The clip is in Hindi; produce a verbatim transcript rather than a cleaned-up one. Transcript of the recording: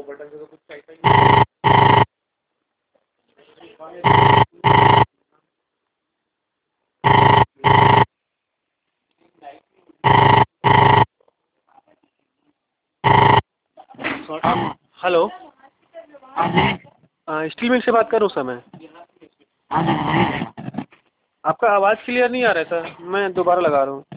बटन से तो कुछ चाहिए ही नहीं। हेलो, स्टील मिल से बात कर रहा हूँ सर मैं। आपका आवाज़ क्लियर नहीं आ रहा है सर, मैं दोबारा लगा रहा हूँ।